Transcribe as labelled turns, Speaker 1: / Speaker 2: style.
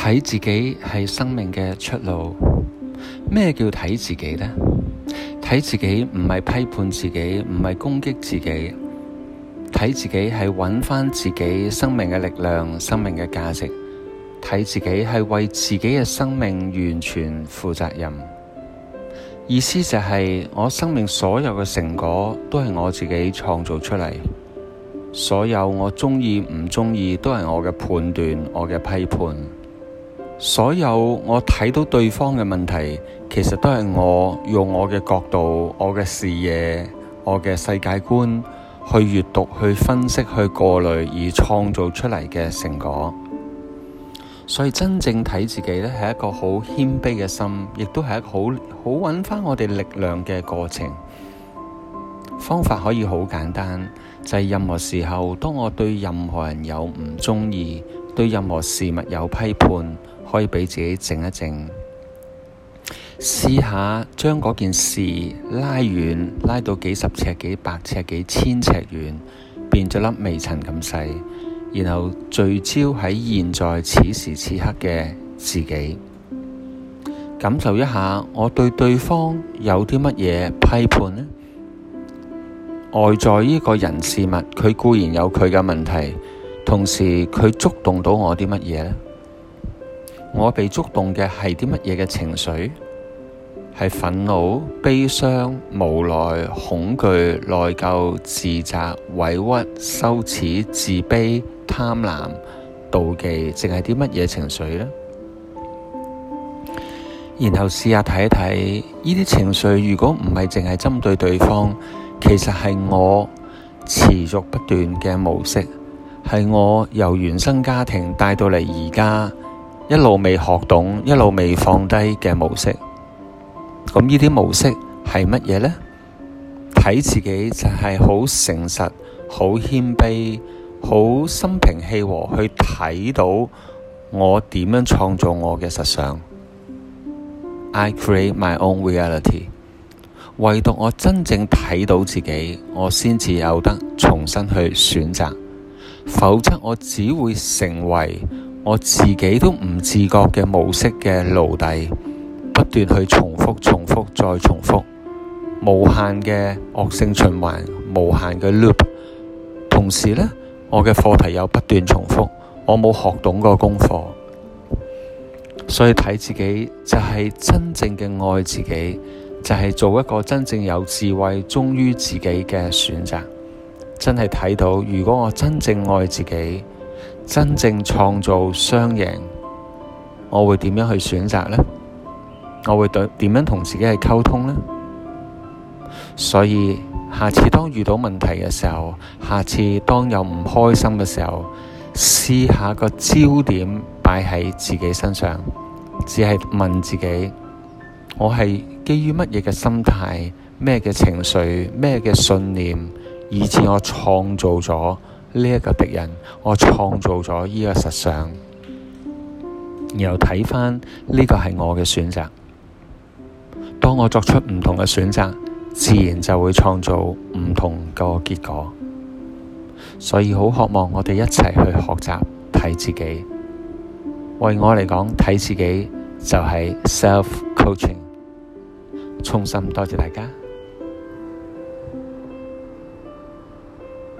Speaker 1: 睇自己係生命嘅出路。咩叫睇自己呢？睇自己唔係批判自己，唔係攻擊自己。睇自己係揾返自己生命嘅力量、生命嘅價值。睇自己係為自己嘅生命完全負責任。意思就係我生命所有嘅成果都係我自己創造出嚟。所有我鍾意唔鍾意都係我嘅判斷，我嘅批判。所有我睇到對方嘅問題，其實都係我用我嘅角度、我嘅視野、我嘅世界觀去閱讀、去分析、去過濾而創造出嚟嘅成果。所以真正睇自己呢，係一個好謙卑嘅心，亦都係一個好揾返我哋力量嘅過程。方法可以好簡單，就係任何時候，當我對任何人有唔鍾意，對任何事物有批判，可以俾自己靜一靜，試下將嗰件事拉遠，拉到幾十尺、幾百尺、幾千尺遠，變咗粒微塵咁細，然後聚焦喺現在此時此刻嘅自己，感受一下我對對方有啲乜嘢批判呢？外在呢個人事物，佢固然有佢嘅問題，同時佢觸動到我啲乜嘢呢？我被觸動嘅係啲乜嘢嘅情緒？係憤怒、悲傷、無奈、恐懼、內疚、自責、委屈、羞恥、自卑、貪婪、妒忌，淨係啲乜嘢情緒呢？然後試下睇一睇呢啲情緒，如果唔係淨係針對對方，其實係我持續不斷嘅模式，係我由原生家庭帶到嚟而家一路未學懂、一路未放低嘅模式。咁呢啲模式係乜嘢呢？睇自己就係好誠實、好謙卑、好心平氣和去睇到我點樣創造我嘅實相。I create my own reality。唯獨我真正睇到自己，我先至有得重新去選擇，否則我只會成為我自己都唔自覺嘅模式嘅奴隸，不斷去重複再重複，無限嘅惡性循環，無限嘅 loop。同時呢，我嘅課題又不斷重複，我冇學懂個功課。所以睇自己就係真正嘅愛自己，就係做一個真正有智慧、忠於自己嘅選擇。真係睇到，如果我真正愛自己，真正創造雙贏，我會點樣去選擇呢？我會點樣同自己去溝通呢？所以下次當遇到問題嘅時候，下次當有唔開心嘅時候，試下個焦點擺喺自己身上，只係問自己，我係基於乜嘢嘅心態、咩嘅情緒、咩嘅信念，以致我創造咗呢一個敵人，我創造咗呢個實相，然後睇返呢個係我嘅選擇。當我作出唔同嘅選擇，自然就會創造唔同個結果。所以好渴望我哋一齊去學習睇自己。為我嚟講，睇自己就係 self-coaching。衷心多謝大家。